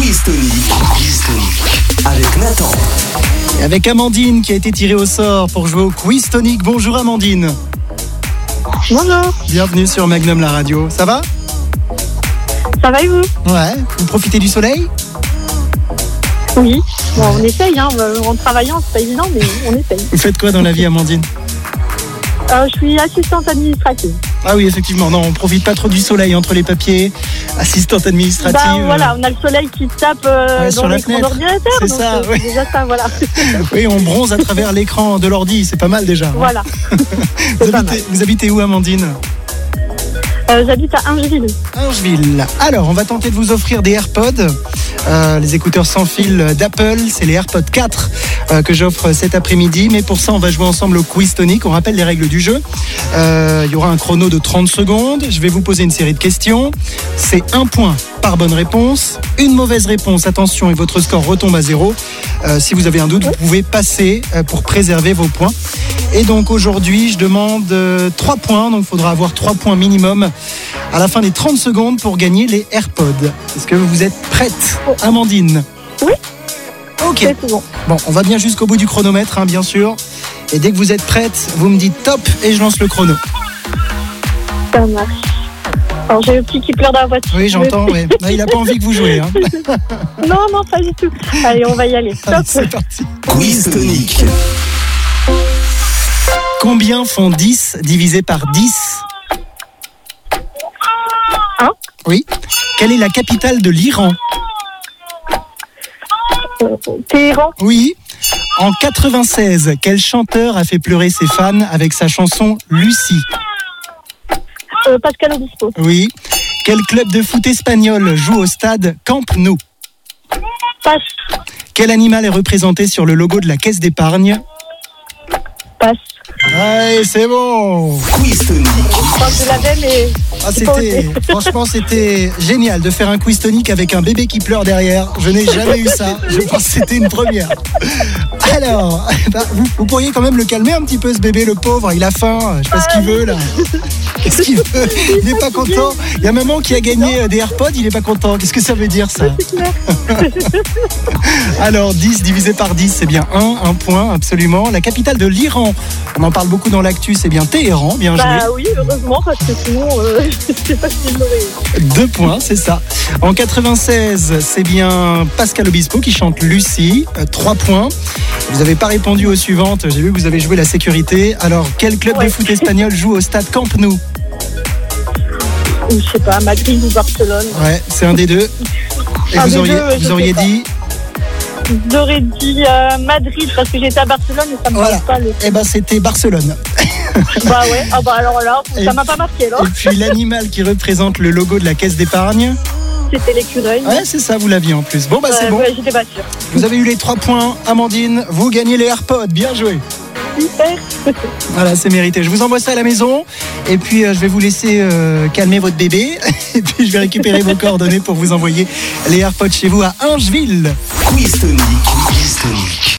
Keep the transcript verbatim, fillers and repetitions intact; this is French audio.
Quiz Tonic. Quiz Tonic. Avec Nathan. Et avec Amandine qui a été tirée au sort pour jouer au Quiz Tonic. Bonjour Amandine. Bonjour. Bienvenue sur Magnum la radio. Ça va ? Ça va et vous ? Ouais. Vous profitez du soleil ? Oui. Bon, on essaye, hein. En travaillant, c'est pas évident, mais on essaye. Vous faites quoi dans la vie, Amandine ? euh, Je suis assistante administrative. Ah oui, effectivement. Non, on profite pas trop du soleil entre les papiers. Assistante administrative. Bah voilà, on a le soleil qui tape euh, ouais, dans sur la l'écran fenêtre. d'ordinateur. C'est donc, ça, euh, oui. c'est déjà ça, voilà. Oui, on bronze à travers l'écran de l'ordi. C'est pas mal déjà. Hein. Voilà. Vous habitez, vous habitez où, Amandine ? Euh, j'habite à Ingeville. Ingeville. Alors, on va tenter de vous offrir des AirPods, euh, les écouteurs sans fil d'Apple. C'est les AirPods quatre euh, que j'offre cet après-midi. Mais pour ça, on va jouer ensemble au Quiz Tonic. On rappelle les règles du jeu. Euh, il y aura un chrono de trente secondes. Je vais vous poser une série de questions. C'est un point par bonne réponse. Une mauvaise réponse, attention, et votre score retombe à zéro. Euh, si vous avez un doute, vous pouvez passer euh, pour préserver vos points. Et donc aujourd'hui, je demande euh, trois points. Donc il faudra avoir trois points minimum à la fin des trente secondes pour gagner les AirPods. Est-ce que vous êtes prête, Amandine ? Oui. Ok. C'est tout bon. Bon, on va bien jusqu'au bout du chronomètre, hein, bien sûr. Et dès que vous êtes prête, vous me dites top et je lance le chrono. Ça marche. Alors j'ai le petit qui pleure dans la voiture. Oui, j'entends. Ouais. Là, il n'a pas envie que vous jouiez. Hein. Non, non, pas du tout. Allez, on va y aller. Top. C'est parti. Quiz Tonic. Combien font dix divisé par dix ? Un. Oui. Quelle est la capitale de l'Iran ? Euh, Téhéran. Oui. En quatre-vingt-seize, quel chanteur a fait pleurer ses fans avec sa chanson Lucie ? Euh, Pascal Obispo. Oui. Quel club de foot espagnol joue au stade Camp Nou ? Passe. Quel animal est représenté sur le logo de la caisse d'épargne ? Passe. Ouais, c'est bon. Quiz Tonic. Je crois que je l'avais, mais... Ah, j'ai pas c'était, osé. franchement, c'était génial de faire un quiz tonique avec un bébé qui pleure derrière. Je n'ai jamais eu ça. Je pense que c'était une première. Alors, bah, vous, vous pourriez quand même le calmer un petit peu, ce bébé, le pauvre. Il a faim. Je sais pas ce qu'il veut là. Qu'est-ce qu'il veut ? Il n'est pas content. Il y a maman qui a gagné des AirPods. Il n'est pas content. Qu'est-ce que ça veut dire ça ? C'est clair. Alors, dix divisé par dix, c'est bien un. Un point, absolument. La capitale de l'Iran. On en parle beaucoup dans l'actu. C'est bien Téhéran. Bien joué. Bah oui, heureusement, parce que sinon, euh, je sais pas si je l'aurais eu. Deux points, c'est ça. En quatre-vingt-seize, c'est bien Pascal Obispo qui chante Lucie. Euh, trois points. Vous n'avez pas répondu aux suivantes. J'ai vu que vous avez joué la sécurité. Alors, quel club Ouais. de foot espagnol joue au stade Camp Nou ? Ou je sais pas, Madrid ou Barcelone. Ouais, c'est un des deux. Et Un vous des auriez, deux, ouais, je vous auriez sais pas. dit. J'aurais dit euh, Madrid parce que j'étais à Barcelone et ça me Voilà. parle pas. Le... Eh ben, c'était Barcelone. Bah ouais, ah bah alors là, Et- ça m'a pas marqué alors. Et puis l'animal qui représente le logo de la caisse d'épargne. C'était l'écureuil. Ouais, c'est ça, vous l'aviez en plus. Bon, bah c'est Ouais, bon. ouais, j'étais pas sûre. Vous avez eu les trois points, Amandine. Vous gagnez les AirPods. Bien joué. Super. Voilà, c'est mérité. Je vous envoie ça à la maison. Et puis, euh, je vais vous laisser euh, calmer votre bébé. Et puis, je vais récupérer vos coordonnées pour vous envoyer les AirPods chez vous à Ingeville. Quiz Tonic. Quiz Tonic.